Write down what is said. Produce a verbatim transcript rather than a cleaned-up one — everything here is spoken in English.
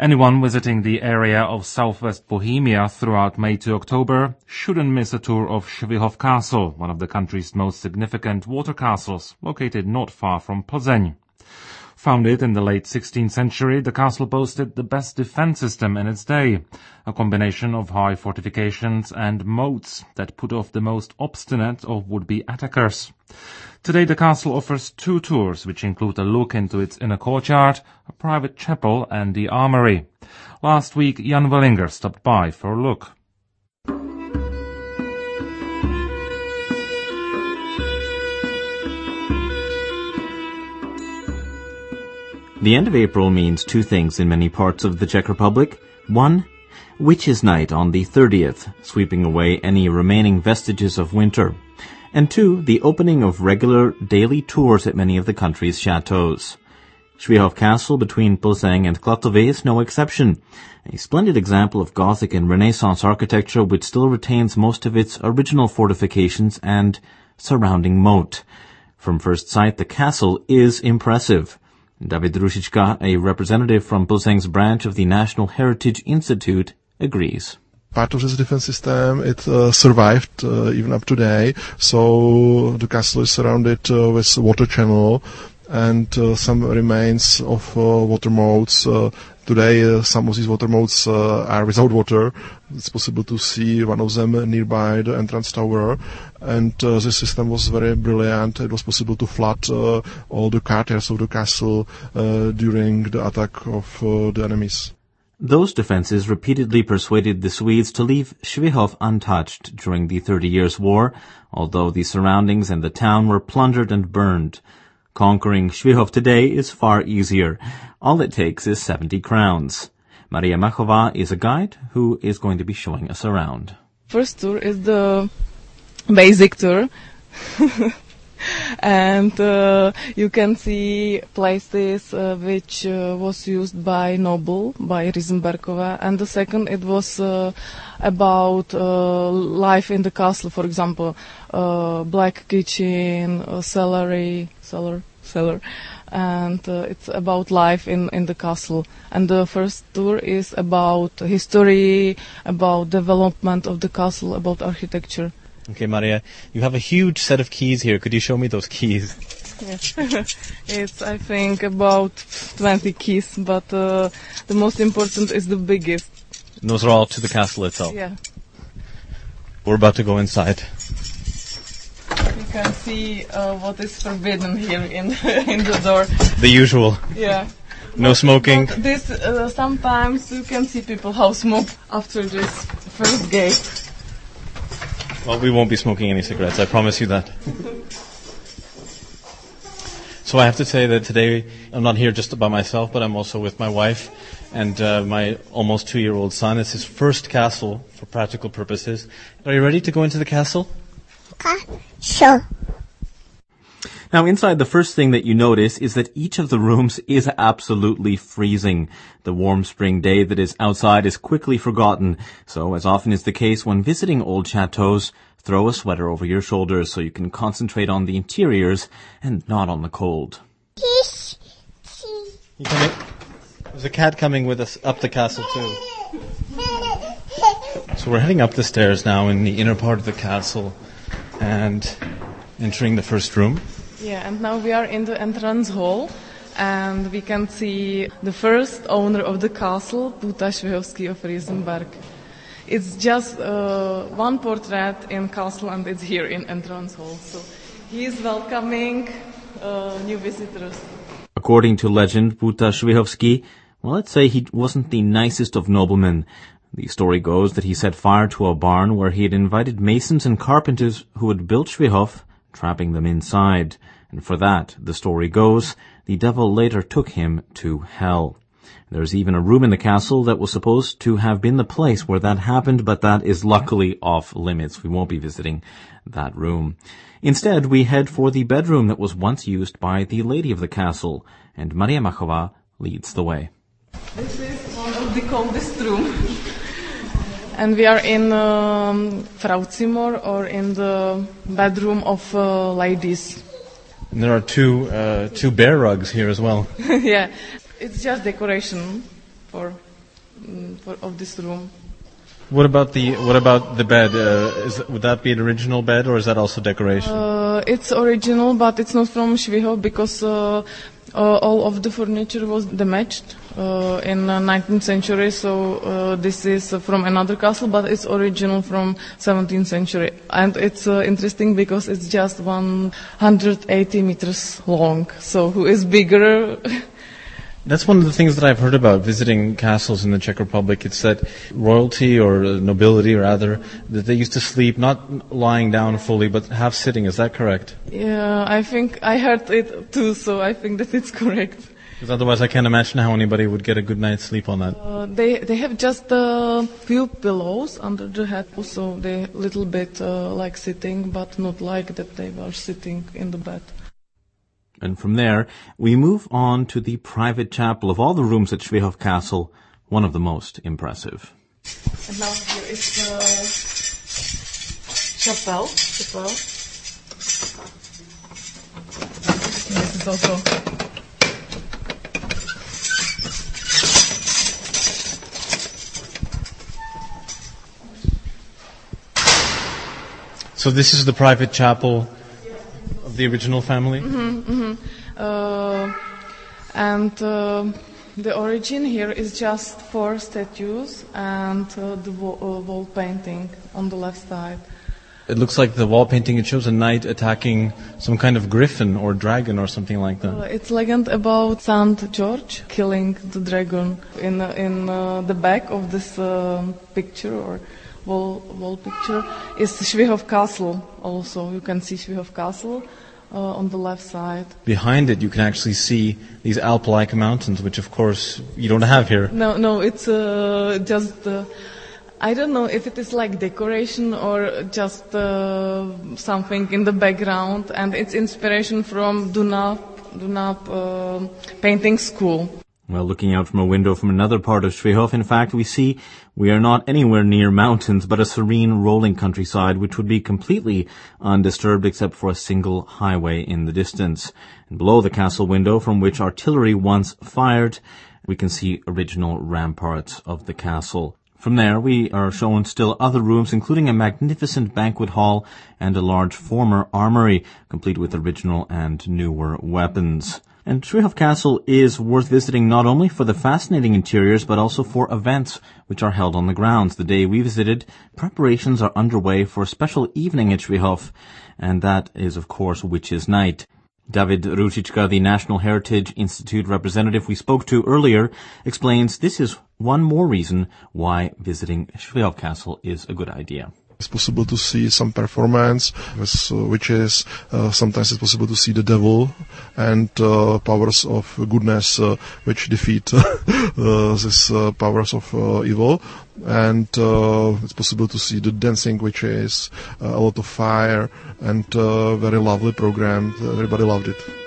Anyone visiting the area of southwest Bohemia throughout May to October shouldn't miss a tour of Świechów Castle, one of the country's most significant water castles, located not far from Plzeň. Founded in the late sixteenth century, the castle boasted the best defense system in its day, a combination of high fortifications and moats that put off the most obstinate of would-be attackers. Today the castle offers two tours, which include a look into its inner courtyard, a private chapel and the armory. Last week Jan Wellinger stopped by for a look. The end of April means two things in many parts of the Czech Republic. One, Witches' Night on the thirtieth, sweeping away any remaining vestiges of winter. And two, the opening of regular daily tours at many of the country's chateaux. Świechów Castle between Plzeň and Klatovy is no exception. A splendid example of Gothic and Renaissance architecture which still retains most of its original fortifications and surrounding moat. From first sight, the castle is impressive. David Rušička, a representative from Plzeň's branch of the National Heritage Institute, agrees. Part of this defense system, it uh, survived uh, even up today. So the castle is surrounded uh, with water channel and uh, some remains of uh, water moats. Uh, today, uh, some of these water moats uh, are without water. It's possible to see one of them nearby the entrance tower. And uh, the system was very brilliant. It was possible to flood uh, all the courtyards of the castle uh, during the attack of uh, the enemies. Those defenses repeatedly persuaded the Swedes to leave Świechów untouched during the Thirty Years' War, although the surroundings and the town were plundered and burned. Conquering Świechów today is far easier. All it takes is seventy crowns. Maria Machova is a guide who is going to be showing us around. First tour is the basic tour. And uh, you can see places uh, which uh, was used by noble, by Risenbergova. And the second, it was uh, about uh, life in the castle, for example, uh, black kitchen, uh, celery, cellar, cellar. And uh, it's about life in, in the castle. And the first tour is about history, about development of the castle, about architecture. Okay, Maria, you have a huge set of keys here. Could you show me those keys? Yes. It's, I think, about twenty keys, but uh, the most important is the biggest. And those are all to the castle itself? Yeah. We're about to go inside. You can see uh, what is forbidden here in, in the door. The usual? Yeah. No but, smoking? But this, uh, sometimes you can see people how smoke after this first gate. Well, we won't be smoking any cigarettes, I promise you that. So I have to say that today I'm not here just by myself, but I'm also with my wife and uh, my almost two-year-old son. It's his first castle for practical purposes. Are you ready to go into the castle? Sure. Now, inside, the first thing that you notice is that each of the rooms is absolutely freezing. The warm spring day that is outside is quickly forgotten. So, as often is the case when visiting old chateaux, throw a sweater over your shoulders so you can concentrate on the interiors and not on the cold. You coming? There's a cat coming with us up the castle, too. So we're heading up the stairs now in the inner part of the castle and entering the first room. Yeah, and now we are in the entrance hall, and we can see the first owner of the castle, Puta Świechowski of Risenberg. It's just uh, one portrait in castle, and it's here in entrance hall. So he is welcoming uh, new visitors. According to legend, Puta Świechowski, well, let's say he wasn't the nicest of noblemen. The story goes that he set fire to a barn where he had invited masons and carpenters who had built Świechów, trapping them inside. And for that, the story goes, the devil later took him to hell. There's even a room in the castle that was supposed to have been the place where that happened, but that is luckily off limits. We won't be visiting that room. Instead, we head for the bedroom that was once used by the lady of the castle, and Maria Machova leads the way. This is one of the coldest rooms. And we are in um, Frauzimmer, or in the bedroom of uh, ladies. And there are two uh, two bear rugs here as well. Yeah, it's just decoration for mm, for, of this room. What about the what about the bed? Uh, is would that be an original bed, or is that also decoration? Uh, it's original, but it's not from Švihov because uh, uh, all of the furniture was damaged uh, in the nineteenth century. So uh, this is from another castle, but it's original from seventeenth century, and it's uh, interesting because it's just one hundred eighty meters long. So who is bigger? That's one of the things that I've heard about visiting castles in the Czech Republic. It's that royalty or nobility, rather, that they used to sleep not lying down fully, but half sitting. Is that correct? Yeah, I think I heard it too, so I think that it's correct. Because otherwise I can't imagine how anybody would get a good night's sleep on that. Uh, they they have just a few pillows under the head, so they a little bit uh, like sitting, but not like that they were sitting in the bed. And from there, we move on to the private chapel. Of all the rooms at Švihov Castle, one of the most impressive. And now here is the chapel. chapel. This is also... So this is the private chapel of the original family? Mm-hmm, mm-hmm. Uh, and uh, the origin here is just four statues and uh, the wall, uh, wall painting on the left side. It looks like the wall painting, it shows a knight attacking some kind of griffin or dragon or something like that. Uh, it's legend about Saint George killing the dragon. In uh, in uh, the back of this uh, picture or wall wall picture is Švihov Castle. Also, you can see Švihov Castle uh, on the left side. Behind it, you can actually see these Alp-like mountains, which, of course, you don't have here. No, no, it's uh, just. Uh, I don't know if it is like decoration or just uh, something in the background, and it's inspiration from Dunab, Dunab uh, painting school. Well, looking out from a window from another part of Švihov, in fact, we see we are not anywhere near mountains, but a serene rolling countryside, which would be completely undisturbed except for a single highway in the distance. And below the castle window, from which artillery once fired, we can see original ramparts of the castle. From there, we are shown still other rooms, including a magnificent banquet hall and a large former armory, complete with original and newer weapons. And Švihov Castle is worth visiting not only for the fascinating interiors, but also for events which are held on the grounds. The day we visited, preparations are underway for a special evening at Švihov, and that is, of course, Witches' Night. David Ružička, the National Heritage Institute representative we spoke to earlier, explains this is one more reason why visiting Švihov Castle is a good idea. It's possible to see some performance with uh, witches. Uh, sometimes it's possible to see the devil and uh, powers of goodness uh, which defeat uh, these uh, powers of uh, evil. And uh, it's possible to see the dancing witches, uh, a lot of fire, and uh, very lovely program. Everybody loved it.